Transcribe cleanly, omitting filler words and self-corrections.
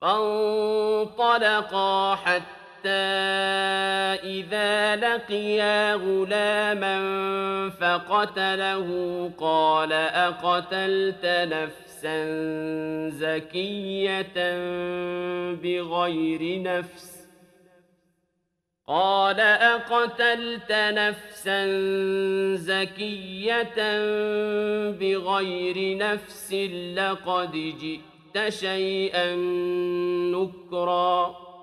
فانطلقا حتى إذا لقيا غلاما فقتله قال أقتلت نفسا زكية بغير نفس قال أقتلت نفسا زكية بغير نفس لقد جئت شيئا نكرا